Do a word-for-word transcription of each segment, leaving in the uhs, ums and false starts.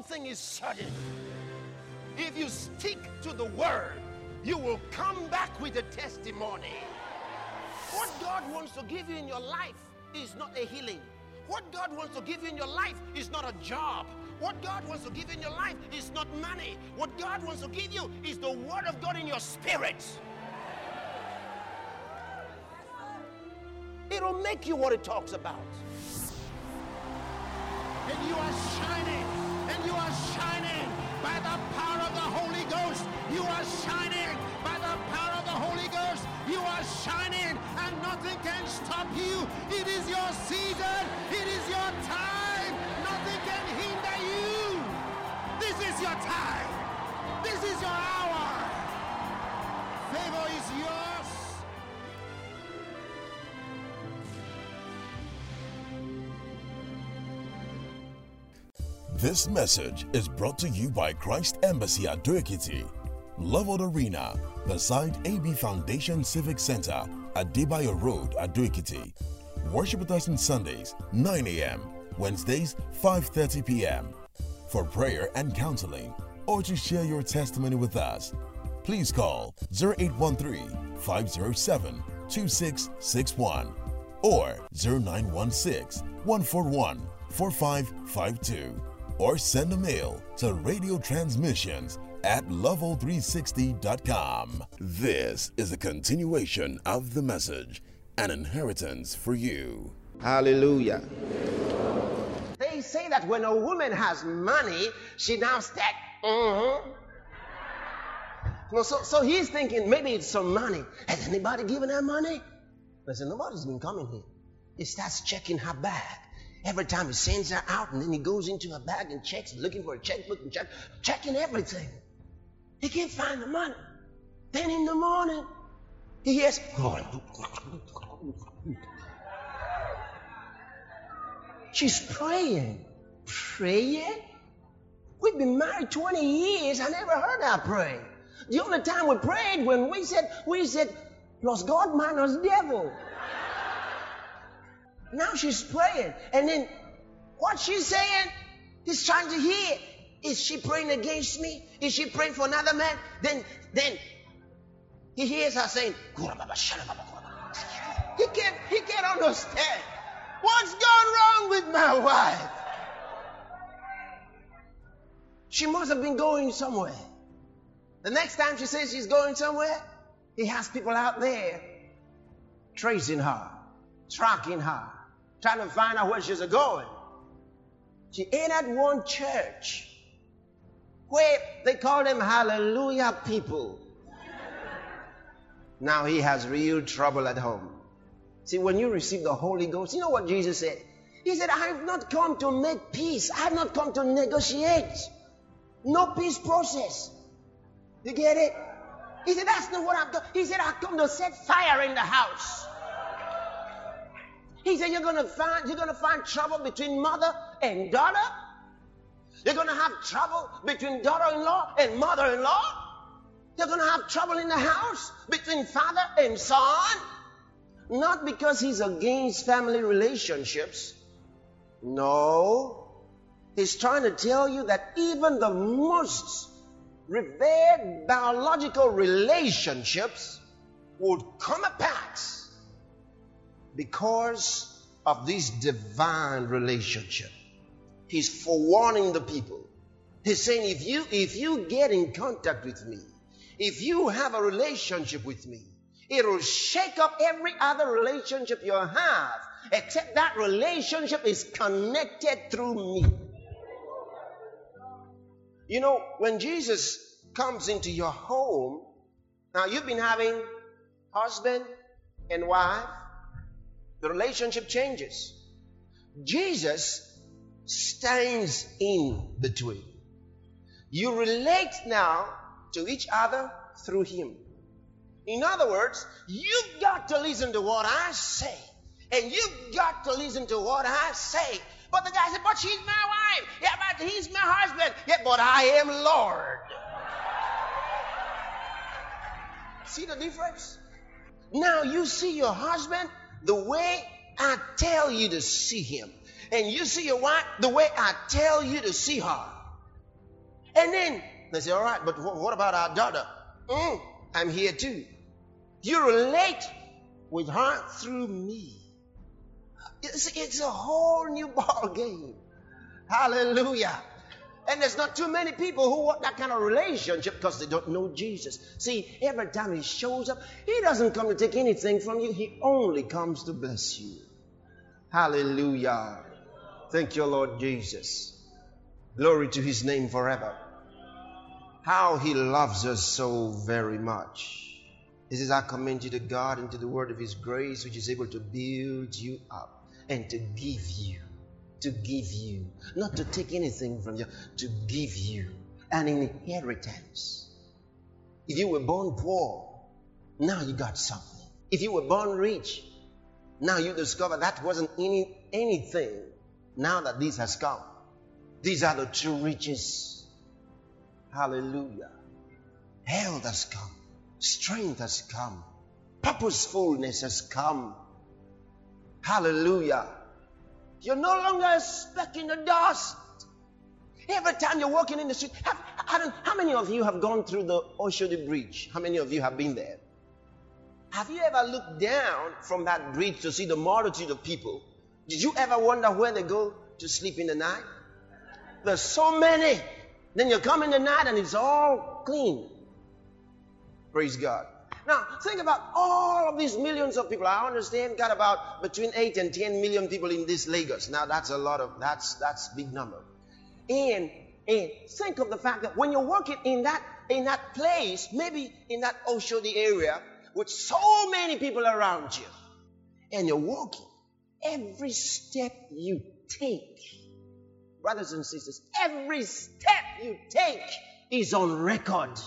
thing is certain. If you stick to the word, you will come back with a testimony. What God wants to give you in your life is not a healing. What God wants to give you in your life is not a job. What God wants to give you in your life is not money. What God wants to give you is the word of God in your spirit. It'll make you what it talks about. And you are shining, and you are shining by the power of the Holy Ghost. You are shining by the power of the Holy Ghost. You are shining, and nothing can stop you. It is your season. It is your time. Nothing can hinder you. This is your time. This is your hour. Favor is yours. This message is brought to you by Christ Embassy at Ado-Ekiti, Leveled Arena, beside A B Foundation Civic Center at Debayo Road, Ado-Ekiti. Worship with us on Sundays, nine a.m., Wednesdays, five thirty p.m. For prayer and counseling, or to share your testimony with us, please call zero eight one three, five zero seven, two six six one or zero nine one six, one four one, four five five two. Or send a mail to radio transmissions at level three sixty dot com. This is a continuation of the message, an inheritance for you. Hallelujah. They say that when a woman has money, she now stacks. Mm-hmm. No, so, so he's thinking maybe it's some money. Has anybody given her money? I said, nobody's been coming here. He starts checking her bag. Every time he sends her out, and then he goes into her bag and checks, looking for a checkbook and check, checking everything. He can't find the money. Then in the morning, he hears, she's praying. Praying? We've been married twenty years. I never heard her pray. The only time we prayed when we said, we said, plus God minus devil. Now she's praying. And then what she's saying, he's trying to hear. Is she praying against me? Is she praying for another man? Then, then he hears her saying, he can't, he can't understand. What's gone wrong with my wife? She must have been going somewhere. The next time she says she's going somewhere, he has people out there tracing her, tracking her, trying to find out where she's going. She entered one church where they call them hallelujah people. Now he has real trouble at home. See, when you receive the Holy Ghost, you know what Jesus said? He said, I have not come to make peace. I have not come to negotiate. No peace process. You get it? He said, that's not what I've done. He said, I've come to set fire in the house. He said, you're going to find, you're going to find trouble between mother and daughter. You're going to have trouble between daughter-in-law and mother-in-law. You're going to have trouble in the house between father and son. Not because he's against family relationships. No. He's trying to tell you that even the most revered biological relationships would come apart because of this divine relationship. He's forewarning the people. He's saying, if you, if you get in contact with me, if you have a relationship with me, it will shake up every other relationship you have, except that relationship is connected through me. You know, when Jesus comes into your home, now you've been having husband and wife, the relationship changes. Jesus stands in between. You relate now to each other through him. In other words, you've got to listen to what I say, and you've got to listen to what I say. But the guy said, but she's my wife. Yeah, but he's my husband. Yeah, but I am Lord. See the difference? Now you see your husband the way I tell you to see him. And you see your wife the way I tell you to see her. And then they say, all right, but wh- what about our daughter? Mm, I'm here too. You relate with her through me. It's, it's a whole new ball game. Hallelujah. And there's not too many people who want that kind of relationship because they don't know Jesus. See, every time he shows up, he doesn't come to take anything from you. He only comes to bless you. Hallelujah. Thank you, Lord Jesus. Glory to his name forever. How he loves us so very much. This is I commend you to God and to the word of his grace, which is able to build you up and to give you. To give you, not to take anything from you, to give you an inheritance. If you were born poor, now you got something. If you were born rich, now you discover that wasn't any anything. Now that this has come, these are the true riches. Hallelujah. Health has come, strength has come, purposefulness has come. Hallelujah. You're no longer a speck in the dust. Every time you're walking in the street, have, I don't, how many of you have gone through the Oshodi Bridge? How many of you have been there? Have you ever looked down from that bridge to see the multitude of people? Did you ever wonder where they go to sleep in the night? There's so many. Then you come in the night and it's all clean. Praise God. Now, think about all of these millions of people. I understand got about between eight and ten million people in this Lagos. Now, that's a lot of, that's that's big number. And, and think of the fact that when you're working in that, in that place, maybe in that Oshodi area, with so many people around you, and you're walking, every step you take, brothers and sisters, every step you take is on record.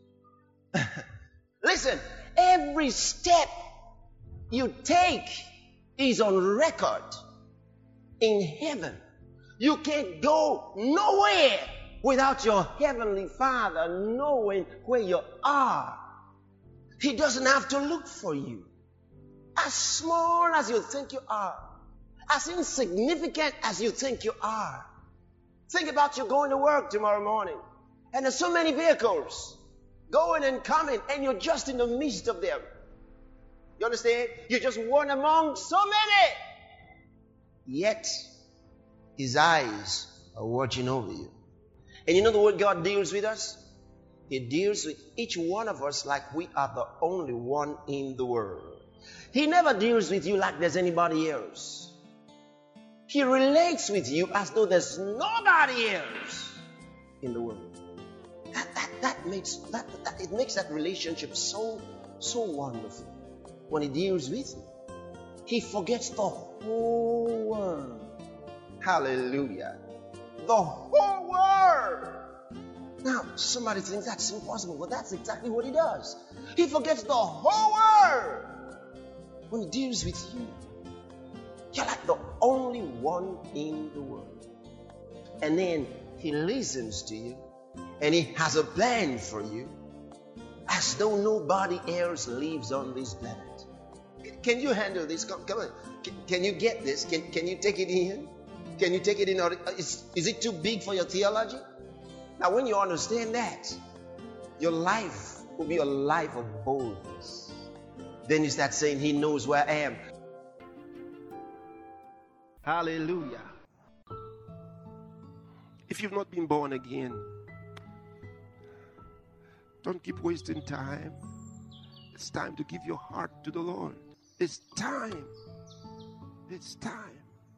Listen, every step you take is on record in heaven. You can't go nowhere without your heavenly Father knowing where you are. He doesn't have to look for you. As small as you think you are, as insignificant as you think you are. Think about you going to work tomorrow morning, and there's so many vehicles going and coming, and you're just in the midst of them. You understand? You're just one among so many. Yet, his eyes are watching over you. And you know the way God deals with us? He deals with each one of us like we are the only one in the world. He never deals with you like there's anybody else. He relates with you as though there's nobody else in the world. That, that, that makes that, that it makes that relationship so so wonderful. When he deals with you, he forgets the whole world. Hallelujah. The whole world. Now, somebody thinks that's impossible, but that's exactly what he does. He forgets the whole world when he deals with you. You're like the only one in the world. And then he listens to you. And he has a plan for you as though nobody else lives on this planet. Can you handle this? Come, come on. Can, can you get this? Can, can you take it in? Can you take it in? Or is, is it too big for your theology? Now, when you understand that, your life will be a life of boldness. Then you start saying, he knows where I am. Hallelujah. If you've not been born again, don't keep wasting time. It's time to give your heart to the Lord. It's time. It's time.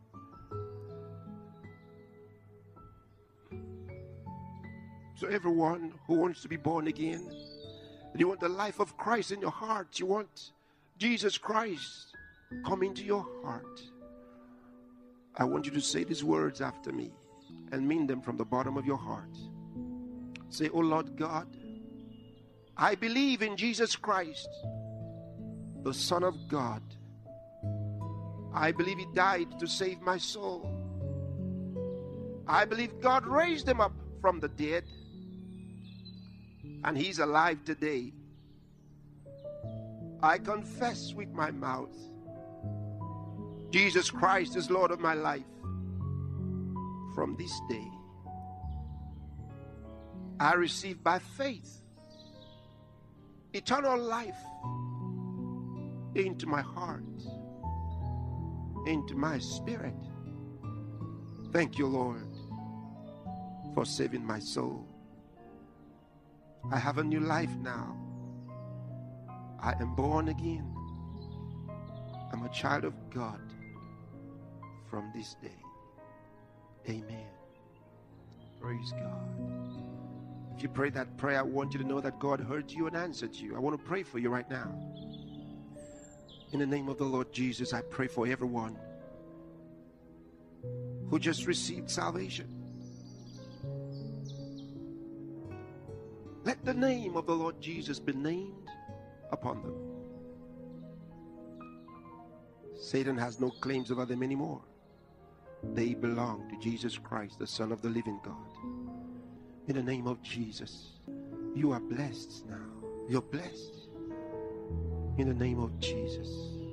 So everyone who wants to be born again, and you want the life of Christ in your heart, you want Jesus Christ come into your heart, I want you to say these words after me and mean them from the bottom of your heart. Say, oh Lord God, I believe in Jesus Christ, the Son of God. I believe he died to save my soul. I believe God raised him up from the dead, and he's alive today. I confess with my mouth, Jesus Christ is Lord of my life. From this day, I receive by faith eternal life into my heart, into my spirit. Thank you, Lord, for saving my soul. I have a new life now. I am born again. I'm a child of God from this day. Amen. Praise God. If you pray that prayer, I want you to know that God heard you and answered you. I want to pray for you right now. In the name of the Lord Jesus, I pray for everyone who just received salvation. Let the name of the Lord Jesus be named upon them. Satan has no claims over them anymore. They belong to Jesus Christ, the Son of the living God. In the name of Jesus, you are blessed now. You're blessed. In the name of Jesus.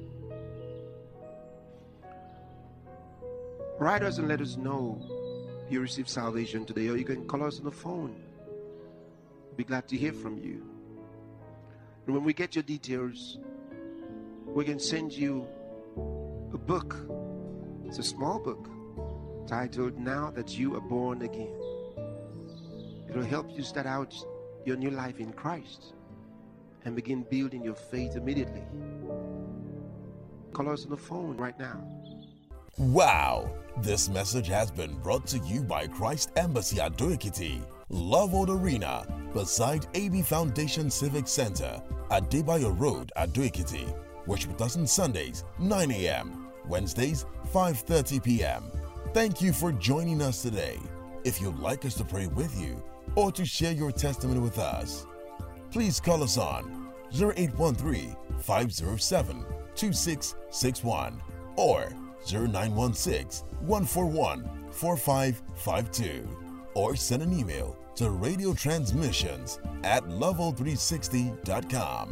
Write us and let us know you received salvation today, or you can call us on the phone. We'll be glad to hear from you. And when we get your details, we can send you a book. It's a small book titled Now That You Are Born Again. It'll help you start out your new life in Christ and begin building your faith immediately. Call us on the phone right now. Wow! This message has been brought to you by Christ Embassy at Ado-Ekiti, Love World Arena, beside A B Foundation Civic Center, at Adebayo Road, Ado-Ekiti. Worship with us on Sundays, nine a.m., Wednesdays, five thirty p.m. Thank you for joining us today. If you'd like us to pray with you or to share your testimony with us, please call us on zero eight one three, five zero seven, two six six one or zero nine one six, one four one, four five five two, or send an email to radio transmissions at level three sixty dot com.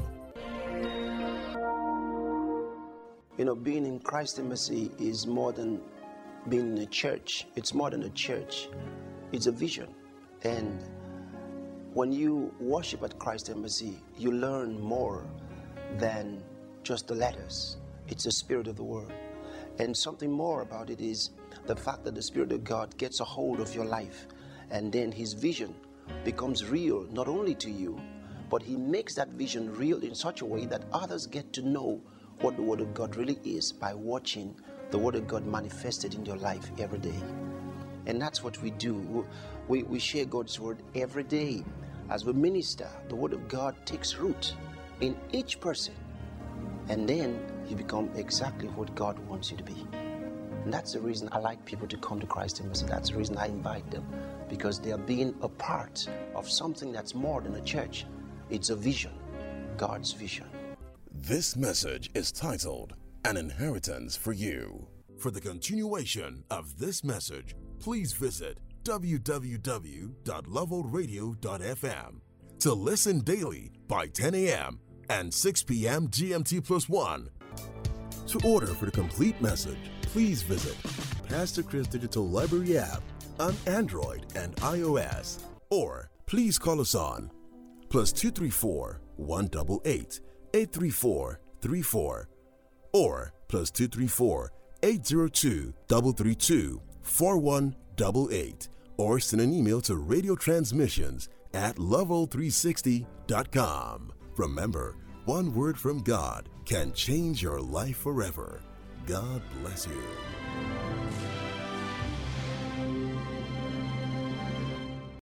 You know, being in Christ Embassy is more than being in a church. It's more than a church. It's a vision. And when you worship at Christ Embassy, you learn more than just the letters. It's the spirit of the word. And something more about it is the fact that the Spirit of God gets a hold of your life, and then his vision becomes real, not only to you, but he makes that vision real in such a way that others get to know what the Word of God really is by watching the Word of God manifested in your life every day. And that's what we do. We, we share God's Word every day. As we minister, the Word of God takes root in each person, and then you become exactly what God wants you to be. And that's the reason I like people to come to Christ Embassy. That's the reason I invite them, because they are being a part of something that's more than a church. It's a vision, God's vision. This message is titled An Inheritance for You. For the continuation of this message, please visit w w w dot level radio dot f m. To listen daily by ten a.m. and six p.m. G M T plus one. To order for the complete message, please visit Pastor Chris Digital Library app on Android and iOS, or please call us on plus two three four, one eight eight, eight three four three four or plus two three four, eight zero two, three three two, four one eight eight, or send an email to radio transmissions at level three sixty dot com. Remember, one word from God can change your life forever. God bless you.